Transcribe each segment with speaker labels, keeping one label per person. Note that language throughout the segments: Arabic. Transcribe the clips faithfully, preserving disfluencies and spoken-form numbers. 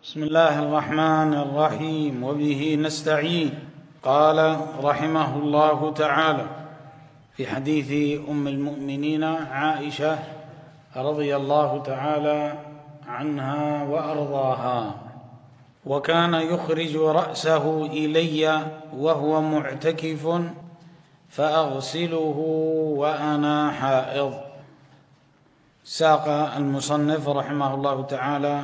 Speaker 1: بسم الله الرحمن الرحيم وبه نستعين. قال رحمه الله تعالى في حديث أم المؤمنين عائشة رضي الله تعالى عنها وأرضاها: وكان يخرج رأسه إلي وهو معتكف فأغسله وأنا حائض. ساق المصنف رحمه الله تعالى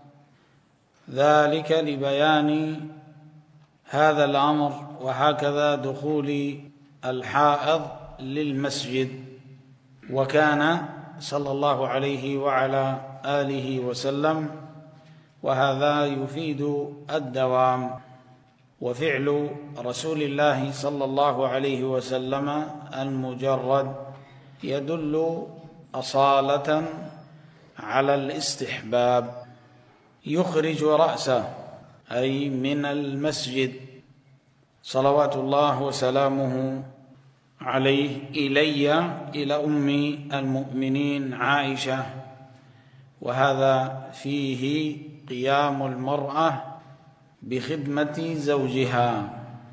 Speaker 1: ذلك لبيان هذا الأمر، وهكذا دخول الحائض للمسجد. وكان صلى الله عليه وعلى آله وسلم، وهذا يفيد الدوام، وفعل رسول الله صلى الله عليه وسلم المجرد يدل أصالة على الاستحباب. يخرج رأسه أي من المسجد صلوات الله وسلامه عليه إلي إلى أم المؤمنين عائشة، وهذا فيه قيام المرأة بخدمة زوجها،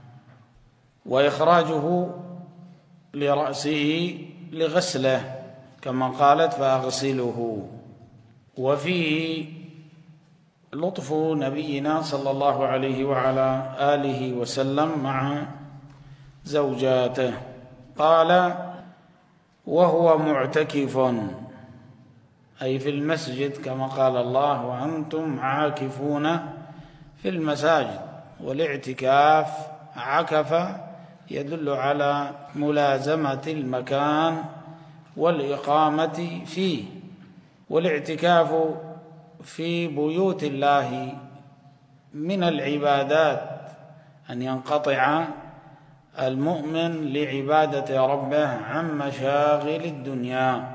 Speaker 1: وإخراجه لرأسه لغسله كما قالت فأغسله. وفيه لطف نبينا صلى الله عليه وعلى آله وسلم مع زوجاته. قال: وهو معتكف أي في المسجد، كما قال الله: وأنتم عاكفون في المساجد. والاعتكاف عكف يدل على ملازمة المكان والإقامة فيه، والاعتكاف في بيوت الله من العبادات أن ينقطع المؤمن لعبادة ربه عن مشاغل الدنيا.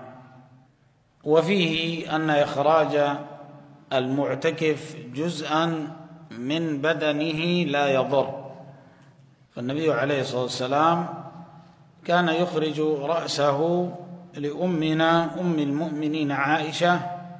Speaker 1: وفيه أن إخراج المعتكف جزءا من بدنه لا يضر، فالنبي عليه الصلاة والسلام كان يخرج رأسه لأمنا أم المؤمنين عائشة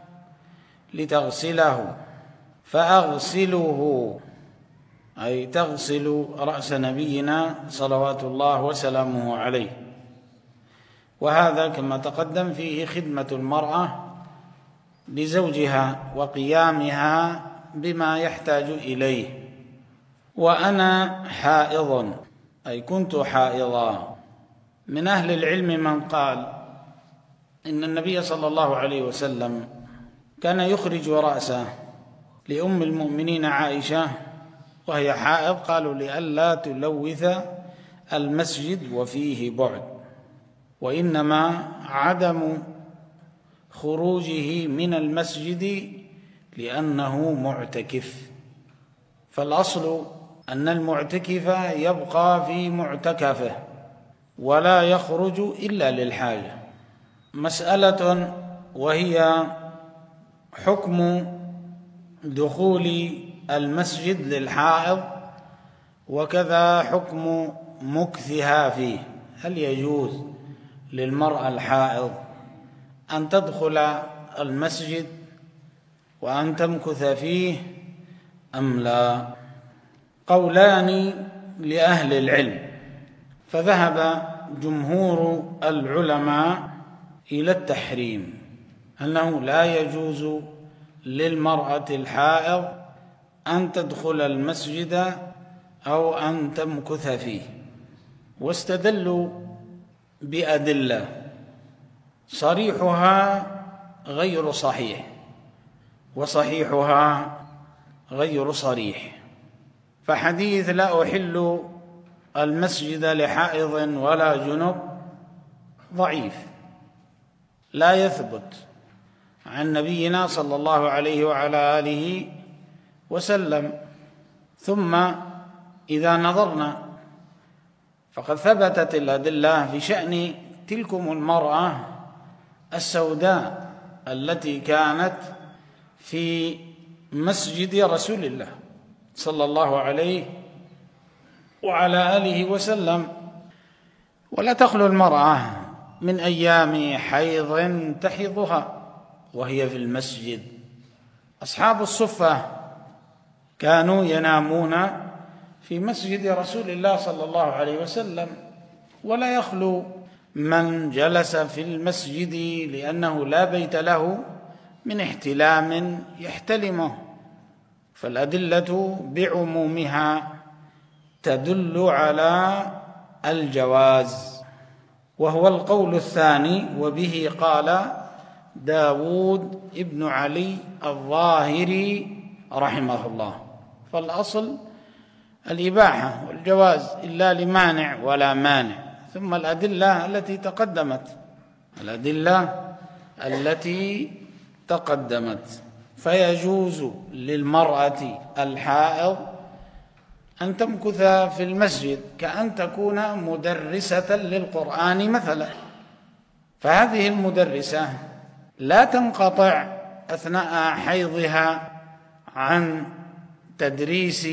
Speaker 1: لتغسله، فأغسله أي تغسل رأس نبينا صلوات الله وسلامه عليه. وهذا كما تقدم فيه خدمة المرأة لزوجها وقيامها بما يحتاج إليه. وأنا حائض أي كنت حائضا. من أهل العلم من قال إن النبي صلى الله عليه وسلم كان يخرج رأسه لأم المؤمنين عائشة وهي حائض، قالوا لئلا تلوث المسجد وفيه بعد، وإنما عدم خروجه من المسجد لأنه معتكف. فالأصل أن المعتكف يبقى في معتكفه ولا يخرج إلا للحاجة. مسألة وهي حكم دخول المسجد للحائض، وكذا حكم مكثها فيه. هل يجوز للمرأة الحائض أن تدخل المسجد وأن تمكث فيه أم لا؟ قولان لأهل العلم، فذهب جمهور العلماء إلى التحريم، أنه لا يجوز للمرأة الحائض أن تدخل المسجد أو أن تمكث فيه، واستدلوا بأدلة صريحها غير صحيح وصحيحها غير صريح. فحديث لا أحل المسجد لحائض ولا جنب ضعيف، لا يثبت عن نبينا صلى الله عليه وعلى آله وسلم. ثم إذا نظرنا فقد ثبتت الأدلة في شأن تلكم المرأة السوداء التي كانت في مسجد رسول الله صلى الله عليه وعلى آله وسلم. ولا تخلو المرأة من أيام حيض تحيضها وهي في المسجد. أصحاب الصفة كانوا ينامون في مسجد رسول الله صلى الله عليه وسلم، ولا يخلو من جلس في المسجد لأنه لا بيت له من احتلام يحتلمه، فالأدلة بعمومها تدل على الجواز. وهو القول الثاني، وبه قال داود ابن علي الظاهري رحمه الله. فالأصل الإباحة والجواز إلا لمانع ولا مانع، ثم الأدلة التي تقدمت الأدلة التي تقدمت فيجوز للمرأة الحائض أن تمكث في المسجد كأن تكون مدرسة للقرآن مثلا، فهذه المدرسة لا تنقطع أثناء حيضها عن تدريس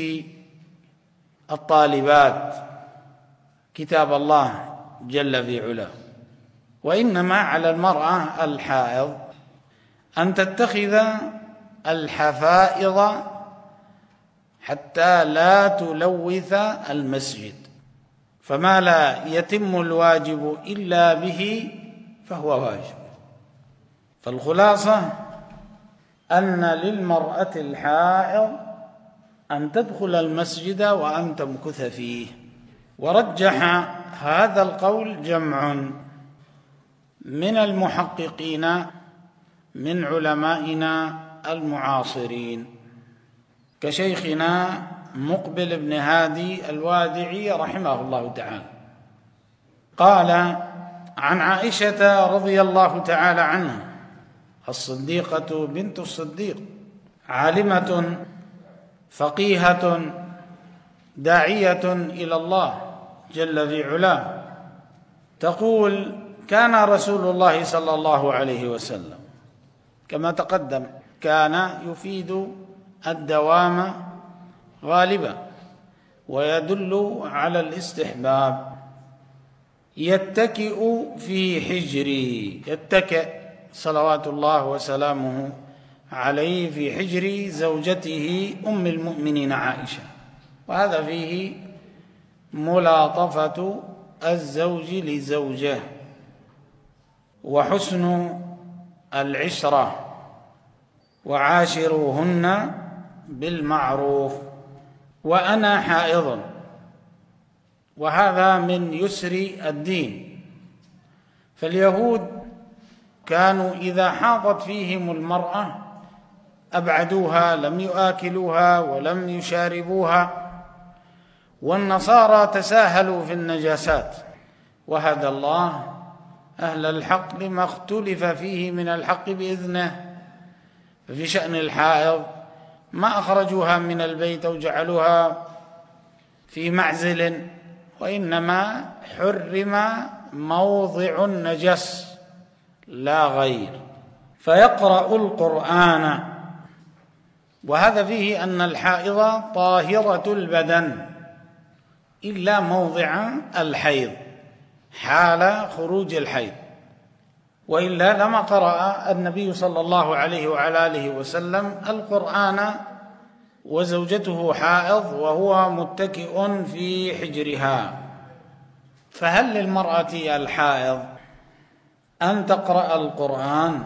Speaker 1: الطالبات كتاب الله جل في علاه، وإنما على المرأة الحائض أن تتخذ الحفائض حتى لا تلوث المسجد، فما لا يتم الواجب إلا به فهو واجب. فالخلاصة أن للمرأة الحائض أن تدخل المسجد وأن تمكث فيه. ورجح هذا القول جمع من المحققين من علمائنا المعاصرين كشيخنا مقبل بن هادي الوادعي رحمه الله تعالى، قال عن عائشة رضي الله تعالى عنها الصديقة بنت الصديق، عالمة فقيهة داعية إلى الله جل في علاه، تقول كان رسول الله صلى الله عليه وسلم كما تقدم كان يفيد الدوام غالبا ويدل على الاستحباب، يتكئ في حجري، يتكئ صلوات الله وسلامه عليه في حجر زوجته أم المؤمنين عائشة، وهذا فيه ملاطفة الزوج لزوجه وحسن العشرة، وعاشروهن بالمعروف وأنا حائض، وهذا من يسر الدين. فاليهود كانوا إذا حاضت فيهم المرأة أبعدوها، لم يآكلوها ولم يشاربوها، والنصارى تساهلوا في النجاسات، وهدى الله أهل الحق لما اختلف فيه من الحق بإذنه. ففي شأن الحائض ما أخرجوها من البيت أو جعلوها في معزل، وإنما حرم موضع النجس لا غير، فيقرأ القرآن. وهذا فيه أن الحائض طاهرة البدن إلا موضع الحيض حال خروج الحيض، وإلا لما قرأ النبي صلى الله عليه وعلى آله وسلم القرآن وزوجته حائض وهو متكئ في حجرها. فهل للمرأة الحائض أن تقرأ القرآن؟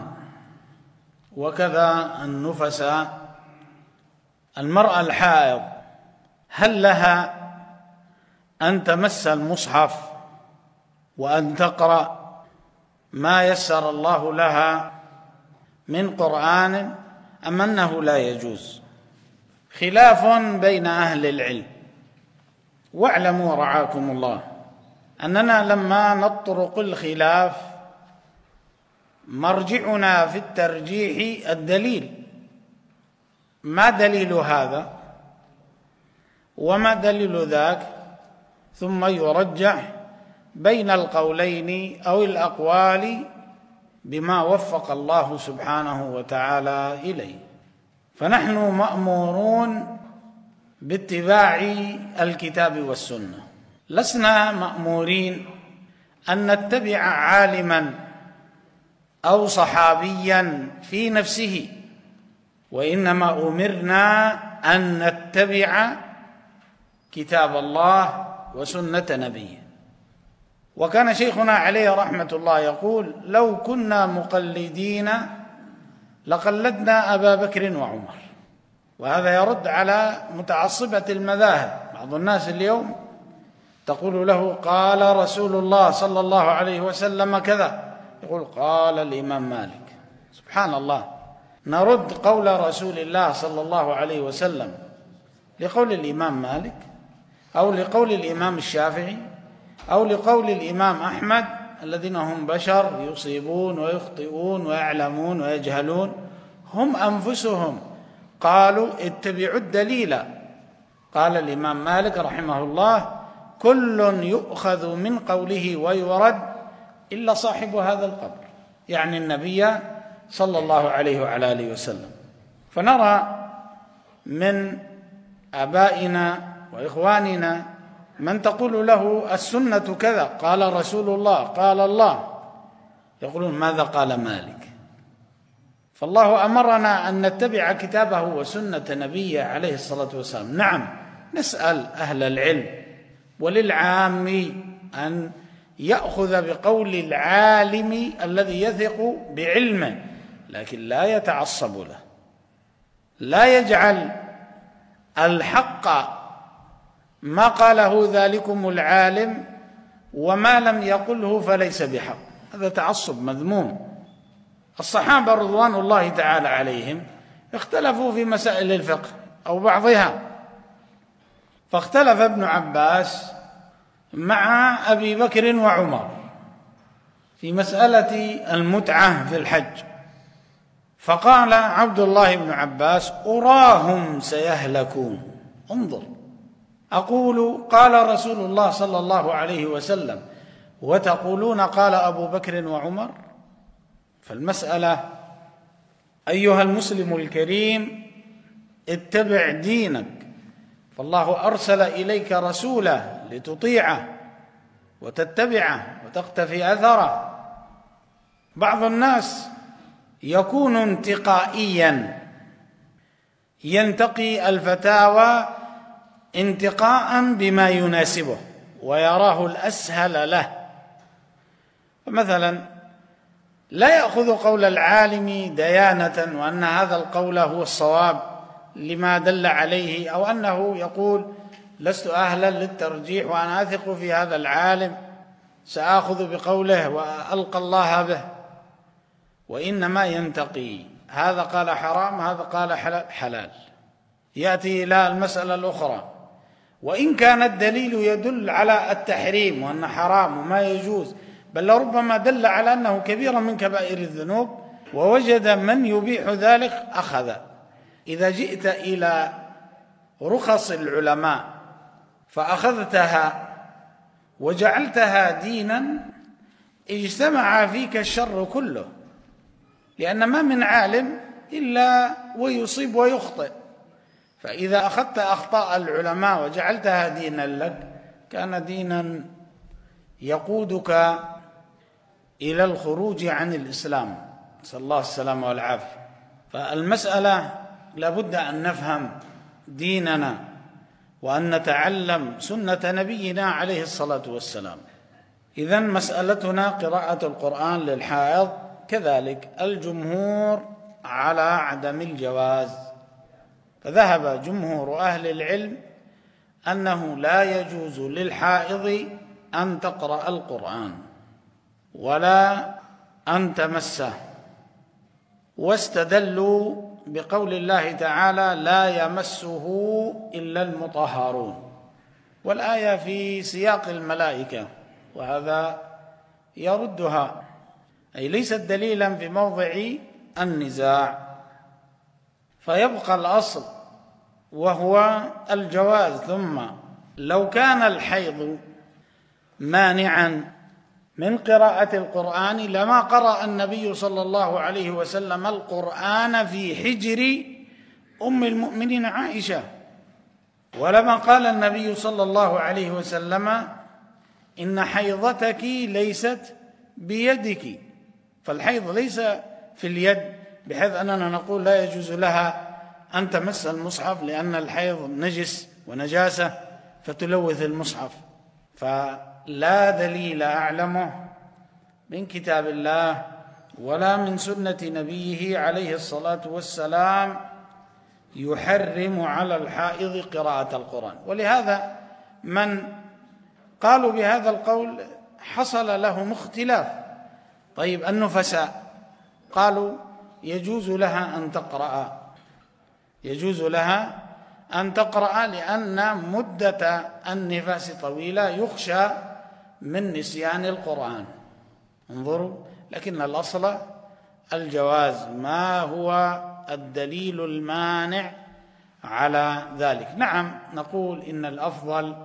Speaker 1: وكذا النفساء، المرأة الحائض هل لها أن تمس المصحف وأن تقرأ ما يسر الله لها من قرآن أم أنه لا يجوز؟ خلاف بين أهل العلم. واعلموا رعاكم الله أننا لما نطرق الخلاف مرجعنا في الترجيح الدليل، ما دليل هذا وما دليل ذاك، ثم يرجح بين القولين أو الأقوال بما وفق الله سبحانه وتعالى إليه. فنحن مأمورون باتباع الكتاب والسنة، لسنا مأمورين أن نتبع عالما أو صحابيا في نفسه، وإنما أمرنا أن نتبع كتاب الله وسنة نبيه. وكان شيخنا عليه رحمة الله يقول: لو كنا مقلدين لقلدنا أبا بكر وعمر. وهذا يرد على متعصبة المذاهب. بعض الناس اليوم تقول له: قال رسول الله صلى الله عليه وسلم كذا، يقول: قال الإمام مالك. سبحان الله، نرد قول رسول الله صلى الله عليه وسلم لقول الإمام مالك، أو لقول الإمام الشافعي، أو لقول الإمام أحمد، الذين هم بشر يصيبون ويخطئون ويعلمون ويجهلون. هم أنفسهم قالوا: اتبعوا الدليل. قال الإمام مالك رحمه الله: كل يؤخذ من قوله ويرد إلا صاحب هذا القبر، يعني النبي صلى الله عليه وعلى آله وسلم. فنرى من آبائنا وإخواننا من تقول له: السنة كذا، قال رسول الله، قال الله، يقولون: ماذا قال مالك؟ فالله أمرنا أن نتبع كتابه وسنة نبيه عليه الصلاة والسلام. نعم، نسأل أهل العلم، وللعام أن يأخذ بقول العالم الذي يثق بعلمه، لكن لا يتعصب له، لا يجعل الحق ما قاله ذلكم العالم وما لم يقله فليس بحق. هذا تعصب مذموم. الصحابة رضوان الله تعالى عليهم اختلفوا في مسائل الفقه أو بعضها، فاختلف ابن عباس مع أبي بكر وعمر في مسألة المتعة في الحج، فقال عبد الله بن عباس: أراهم سيهلكون. انظر، أقول قال رسول الله صلى الله عليه وسلم وتقولون قال أبو بكر وعمر. فالمسألة أيها المسلم الكريم، اتبع دينك، فالله أرسل إليك رسوله لتطيعه وتتبعه وتقتفي أثره. بعض الناس يكون انتقائيا، ينتقي الفتاوى انتقاء بما يناسبه ويراه الأسهل له. فمثلا لا يأخذ قول العالم ديانة وأن هذا القول هو الصواب لما دل عليه، أو أنه يقول: لست أهلا للترجيح وأنا أثق في هذا العالم، سآخذ بقوله وألقى الله به. وإنما ينتقي، هذا قال حرام، هذا قال حلال، يأتي إلى المسألة الأخرى، وإن كان الدليل يدل على التحريم وأن حرام وما يجوز، بل ربما دل على أنه كبير من كبائر الذنوب، ووجد من يبيح ذلك أخذ. إذا جئت إلى رخص العلماء فأخذتها وجعلتها دينا، اجتمع فيك الشر كله، لأن ما من عالم إلا ويصيب ويخطئ. فإذا أخذت أخطاء العلماء وجعلتها دينا لك، كان دينا يقودك إلى الخروج عن الإسلام، نسأل الله السلامة والعافية. فالمسألة لابد أن نفهم ديننا وأن نتعلم سنة نبينا عليه الصلاة والسلام. إذن مسألتنا قراءة القرآن للحائض، كذلك الجمهور على عدم الجواز، فذهب جمهور أهل العلم أنه لا يجوز للحائض أن تقرأ القرآن ولا أن تمسه، واستدلوا بقول الله تعالى: لا يمسه إلا المطهرون، والآية في سياق الملائكة، وهذا يردها، أي ليست دليلا في موضع النزاع. فيبقى الأصل وهو الجواز. ثم لو كان الحيض مانعا من قراءة القرآن لما قرأ النبي صلى الله عليه وسلم القرآن في حجر أم المؤمنين عائشة، ولما قال النبي صلى الله عليه وسلم: إن حيضتك ليست بيدك. فالحيض ليس في اليد بحيث أننا نقول لا يجوز لها أن تمس المصحف لأن الحيض نجس ونجاسة فتلوث المصحف. فلا دليل أعلمه من كتاب الله ولا من سنة نبيه عليه الصلاة والسلام يحرم على الحائض قراءة القرآن. ولهذا من قالوا بهذا القول حصل لهم اختلاف. طيب النفساء قالوا يجوز لها أن تقرأ، يجوز لها أن تقرأ لأن مدة النفاس طويلة يخشى من نسيان القرآن. انظروا، لكن الأصل الجواز. ما هو الدليل المانع على ذلك؟ نعم، نقول إن الأفضل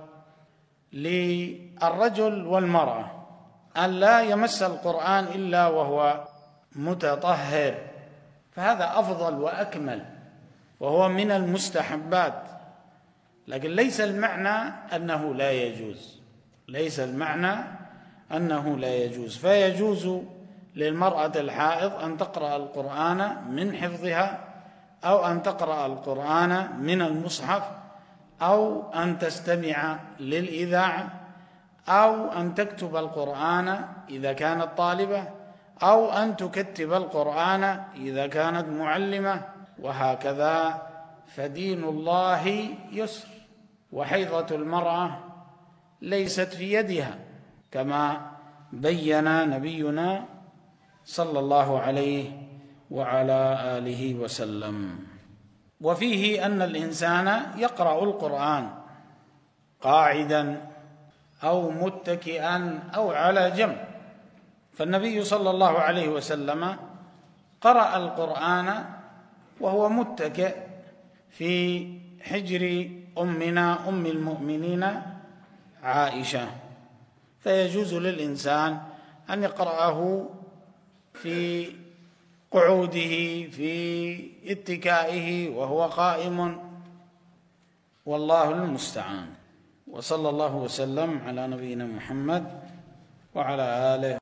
Speaker 1: للرجل والمرأة أن لا يمس القرآن إلا وهو متطهر، فهذا أفضل وأكمل وهو من المستحبات. لكن ليس المعنى أنه لا يجوز، ليس المعنى أنه لا يجوز. فيجوز للمرأة الحائض أن تقرأ القرآن من حفظها، أو أن تقرأ القرآن من المصحف، أو أن تستمع للإذاعة، أو أن تكتب القرآن إذا كانت طالبة، أو أن تكتب القرآن إذا كانت معلمة، وهكذا. فدين الله يسر، وحيضة المرأة ليست في يدها كما بين نبينا صلى الله عليه وعلى آله وسلم. وفيه أن الإنسان يقرأ القرآن قاعدا أو متكئا أو على جنب. فالنبي صلى الله عليه وسلم قرأ القرآن وهو متكئ في حجر أمنا أم المؤمنين عائشة. فيجوز للإنسان أن يقرأه في قعوده، في اتكائه وهو قائم، والله المستعان. وصلى الله وسلم على نبينا محمد وعلى آله